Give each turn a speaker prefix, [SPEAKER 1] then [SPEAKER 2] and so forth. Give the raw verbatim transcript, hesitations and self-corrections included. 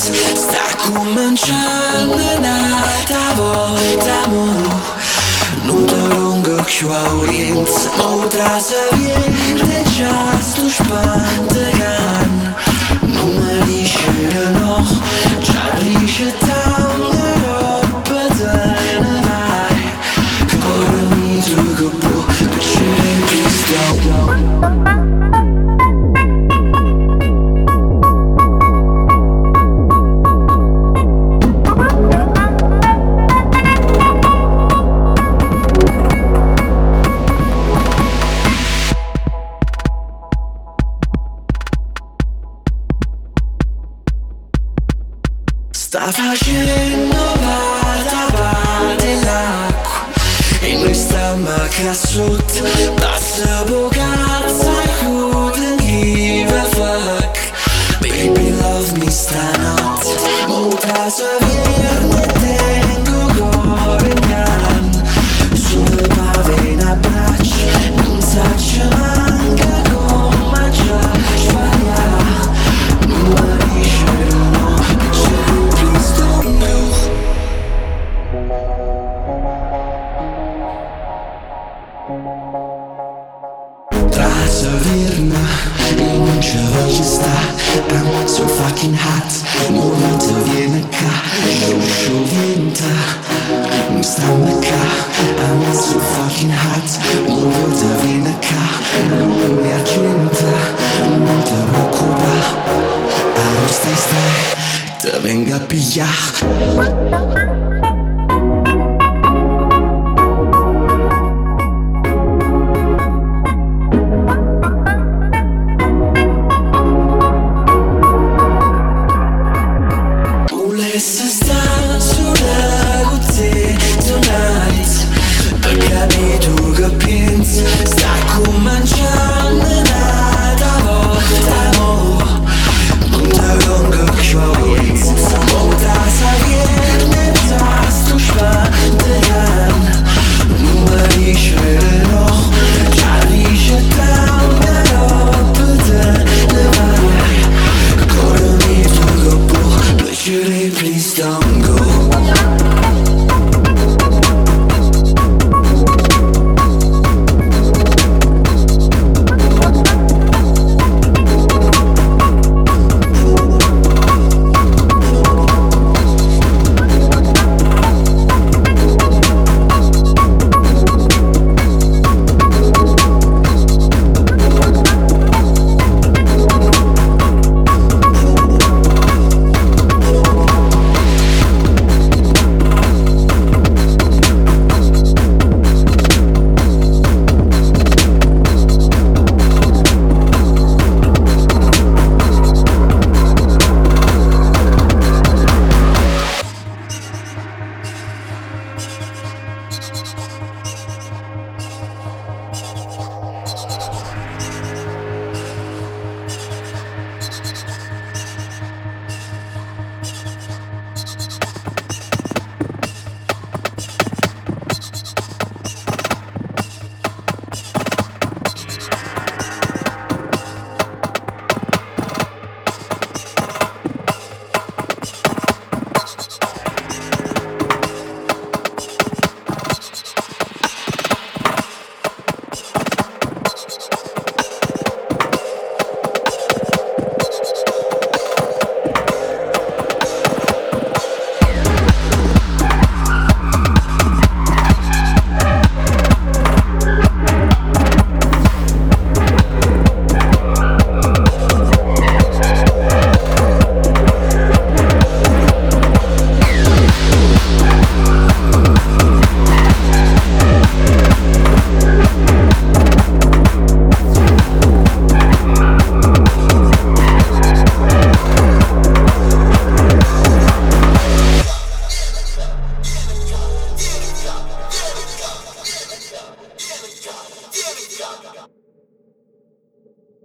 [SPEAKER 1] sta cominciando un'altra volta, mo non te lungo più a oriente, mo tra se viene già sto spantegan. Non mi dice no, già dice tante robe te ne vai, che ora mi trucco più, che ci registriamo. Sta facendo vada vada l'acqua e noi stiamo a cazzotto, passa bocazza e couldn't give a fuck. Baby love me stanotte, molta savierne tengo cuore in can. Sulle pavene a braccia, non saccio manca come già sbagliare. Non mi dice no, tra savirna e non ci voglio sta. I'm so fucking hot, non ti viene qua. Show show vienta, non stanno qua. I'm so fucking hot, non ti viene qua. Non mi argenta, non ti preoccupare. Allora stai stai, te venga a pigliare.